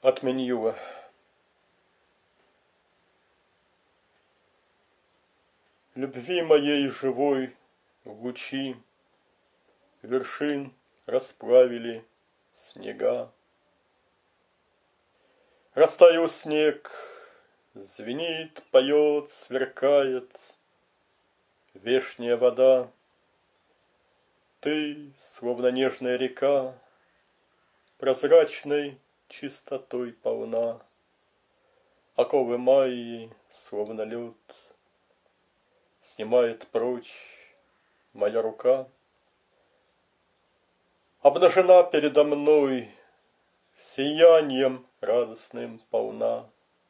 От Миньюва. Любви моей живой лучи вершин расплавили снега. Растаял снег, звенит, поет, сверкает вешняя вода. Ты, словно нежная река, прозрачной чистотой полна. Оковы Майи, словно лед, снимает прочь моя рука. Обнажена передо мной, сиянием радостным полна.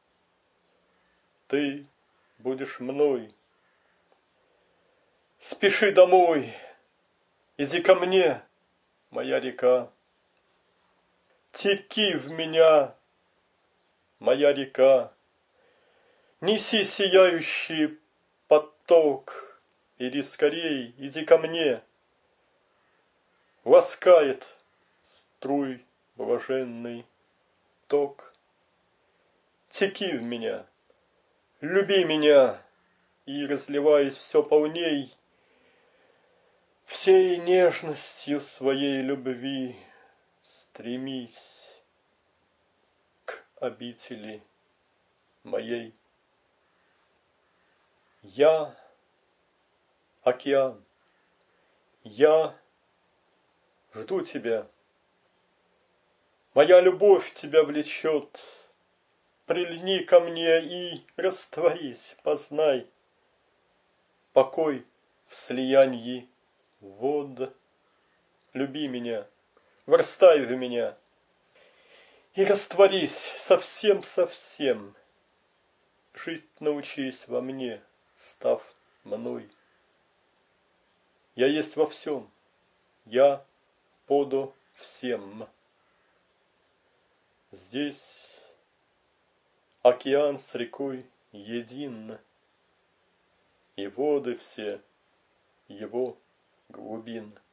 Ты будешь мной. Спеши домой, иди ко мне, моя река. Теки в меня, моя река. Неси сияющий поток, иди скорей, иди ко мне. Ласкает струй блаженный ток. Теки в меня, люби меня, и, разливаясь все полней, всей нежностью своей любви стремись к обители моей. Я океан, я жду тебя. Моя любовь тебя влечет. Прильни ко мне и растворись, познай покой в слиянии вод. Люби меня, врастай в меня и растворись совсем-совсем. Жить научись во мне, став мной. Я есть во всем, я поду всем. Здесь океан с рекой един, и воды все его глубин.